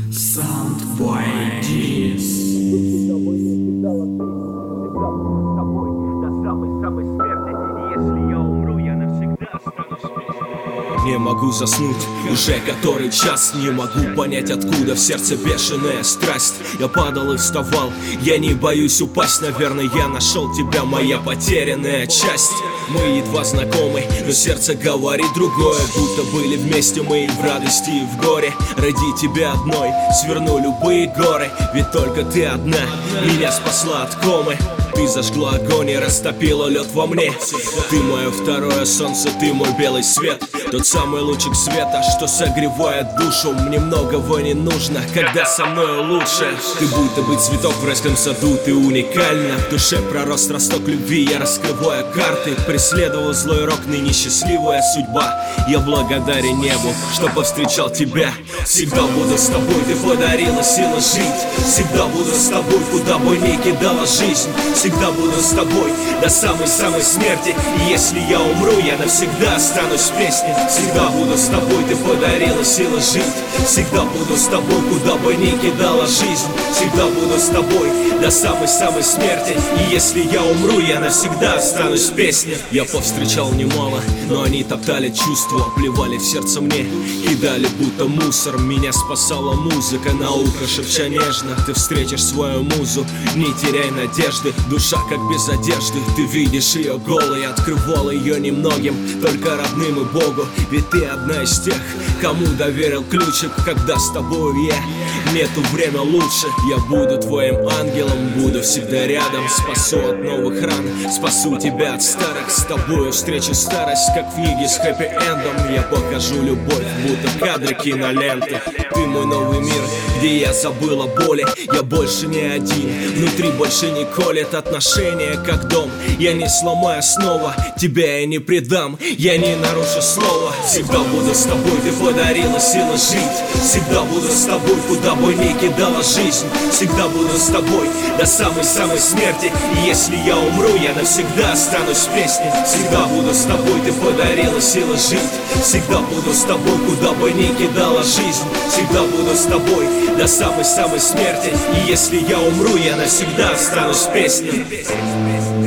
Soundboy Diz. Не могу заснуть, уже который час. Не могу понять, откуда в сердце бешеная страсть. Я падал и вставал, я не боюсь упасть. Наверное, я нашел тебя, моя потерянная часть. Мы едва знакомы, но сердце говорит другое. Будто были вместе мы и в радости, и в горе. Ради тебя одной сверну любые горы. Ведь только ты одна меня спасла от комы. Ты зажгла огонь и растопила лед во мне. Ты мое второе солнце, ты мой белый свет. Тот самый лучик света, что согревает душу. Мне многого не нужно, когда со мной лучше. Ты будто бы цветок в райском саду, ты уникальна. В душе пророс росток любви, я раскрываю карты. Преследовал злой рок, ныне счастливая судьба. Я благодарен небу, что повстречал тебя. Всегда буду с тобой, ты подарила силу жить. Всегда буду с тобой, куда бы ни кидала жизнь. Всегда буду с тобой до самой-самой смерти. И если я умру, я навсегда останусь в песне. Всегда буду с тобой, ты подарила силу жить. Всегда буду с тобой, куда бы ни кидала жизнь. Всегда буду с тобой до самой-самой смерти. И если я умру, я навсегда останусь в песне. Я повстречал немало, но они топтали чувства, плевали в сердце мне, кидали будто мусор. Меня спасала музыка, на ухо шепча нежно: ты встретишь свою музу, не теряй надежды. Душа как без одежды, ты видишь ее голой. Открывал ее немногим, только родным и Богу. Ведь ты одна из тех, кому доверил ключик. Когда с тобой я, нету время лучше. Я буду твоим ангелом, буду всегда рядом. Спасу от новых ран, спасу тебя от старых. С тобою встречу старость, как в книге с хэппи-эндом. Я покажу любовь, будто кадры киноленты. Ты мой новый мир, где я забыл о боли. Я больше не один, внутри больше не колет. Отношения как дом, я не сломаю снова. Тебя я не предам, я не нарушу слова. Всегда буду с тобой, ты подарила силу жить. Всегда буду с тобой, куда бы ни кидала жизнь. Всегда буду с тобой до самой-самой смерти. И если я умру, я навсегда останусь в песне. Всегда буду с тобой, ты подарила силу жить. Всегда буду с тобой, куда бы ни кидала жизнь. Всегда буду с тобой до самой-самой смерти. И если я умру, я навсегда останусь в песне.